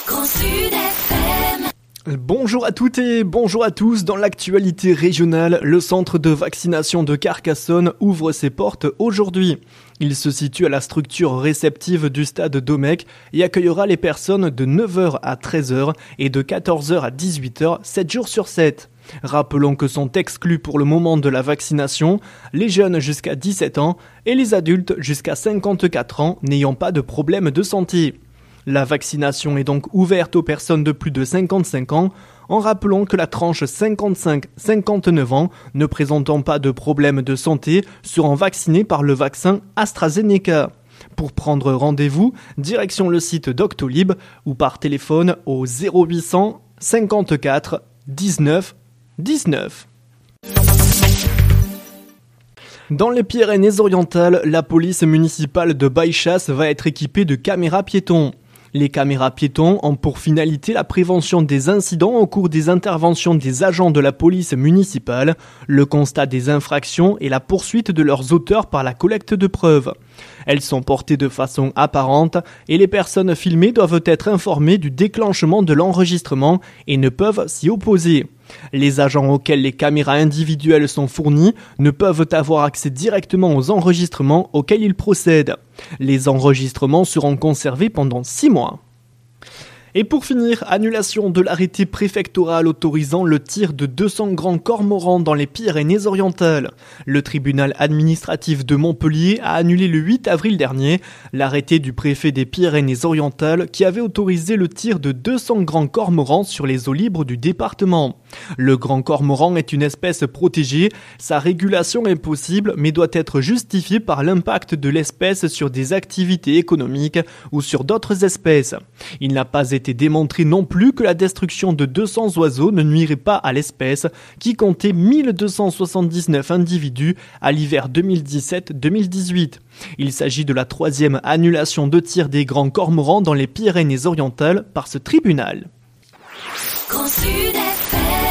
Grand Sud FM. Bonjour à toutes et bonjour à tous. Dans l'actualité régionale, le centre de vaccination de Carcassonne ouvre ses portes aujourd'hui. Il se situe à la structure réceptive du stade Domecq et accueillera les personnes de 9h à 13h et de 14h à 18h, 7 jours sur 7. Rappelons que sont exclus pour le moment de la vaccination les jeunes jusqu'à 17 ans et les adultes jusqu'à 54 ans n'ayant pas de problème de santé. La vaccination est donc ouverte aux personnes de plus de 55 ans, en rappelant que la tranche 55-59 ans ne présentant pas de problème de santé seront vaccinés par le vaccin AstraZeneca. Pour prendre rendez-vous, direction le site Doctolib ou par téléphone au 0800 54 19 19. Dans les Pyrénées-Orientales, la police municipale de Baillechasse va être équipée de caméras piétons. Les caméras piétons ont pour finalité la prévention des incidents au cours des interventions des agents de la police municipale, le constat des infractions et la poursuite de leurs auteurs par la collecte de preuves. Elles sont portées de façon apparente et les personnes filmées doivent être informées du déclenchement de l'enregistrement et ne peuvent s'y opposer. Les agents auxquels les caméras individuelles sont fournies ne peuvent avoir accès directement aux enregistrements auxquels ils procèdent. Les enregistrements seront conservés pendant 6 mois. Et pour finir, annulation de l'arrêté préfectoral autorisant le tir de 200 grands cormorans dans les Pyrénées-Orientales. Le tribunal administratif de Montpellier a annulé le 8 avril dernier l'arrêté du préfet des Pyrénées-Orientales qui avait autorisé le tir de 200 grands cormorans sur les eaux libres du département. Le grand cormoran est une espèce protégée, sa régulation est possible mais doit être justifiée par l'impact de l'espèce sur des activités économiques ou sur d'autres espèces. Il n'a pas été démontré non plus que la destruction de 200 oiseaux ne nuirait pas à l'espèce qui comptait 1279 individus à l'hiver 2017-2018. Il s'agit de la 3e annulation de tir des grands cormorans dans les Pyrénées-Orientales par ce tribunal. Grand Sud FM.